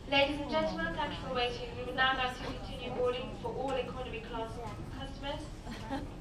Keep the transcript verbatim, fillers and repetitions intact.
Ladies and gentlemen, thank you for waiting. We would now like to continue boarding for all economy class customers.